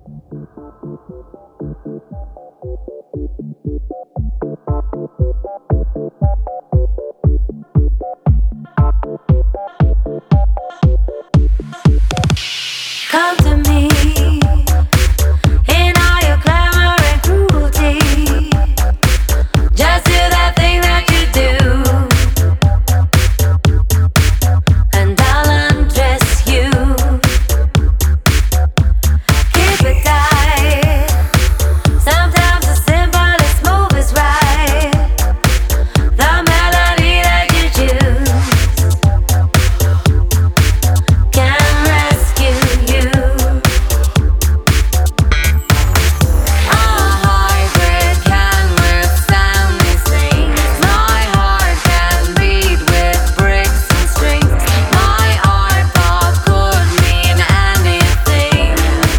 Come to me in all your glamour and cruelty. Just do that thing that you do, and I'll undress you. Keep it tight. Sometimes the simplest move is right. The melody that you choose can rescue you. A hybrid can withstand these things. My heart can beat with bricks and strings. My art pop could mean anything.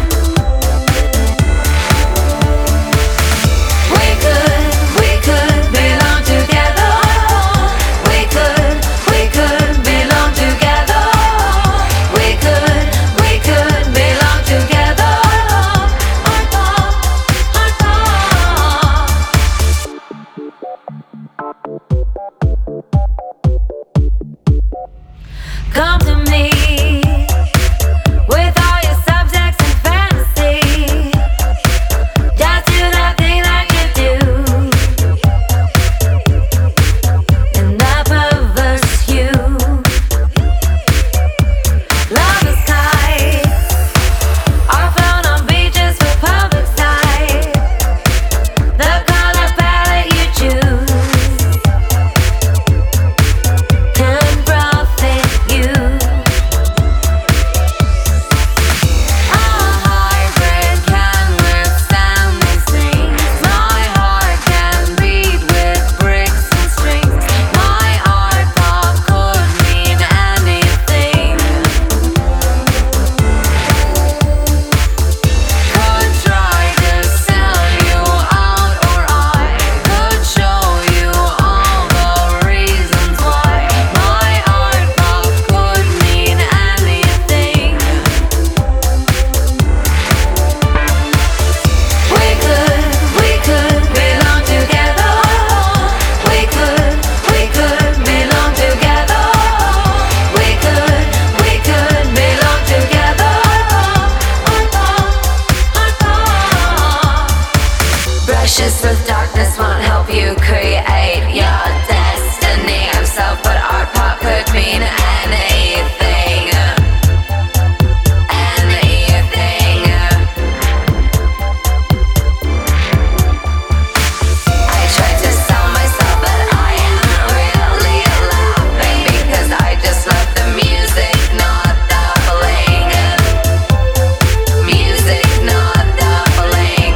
We could belong together. We could belong together. We could belong together. Art pop, art pop. Come to me with all your subjects and fantasy. Just do that thing that you do, and I perverse you. Love is tight, are flown on beaches for public sight. The color palette you choose can profit you. A hybrid can withstand these things. My heart can beat with bricks and strings. My art pop could mean anything. Could try to sell you out, or I could show you all the reasons why. My art pop could mean anything. We could belong together. We could belong together. We could belong together. Art pop, art pop. Brushes with darkness won't help you create your destiny of self, but art pop could mean anything. Anything. I tried to sell myself, but I am really laughing because I just love the music, not the bling. Music, not the bling.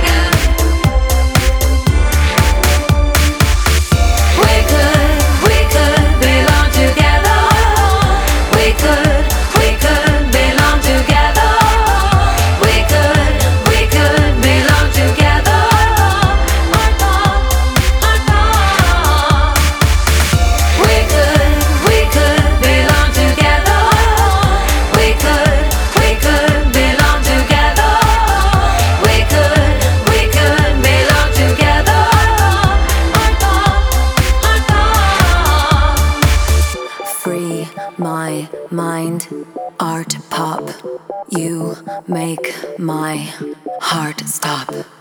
We could belong together. We could belong together. We could belong together. Art pop, art pop. We could belong together. We could belong together. We could belong together. Art pop, art pop. Free my mind, art pop. You make my heart stop.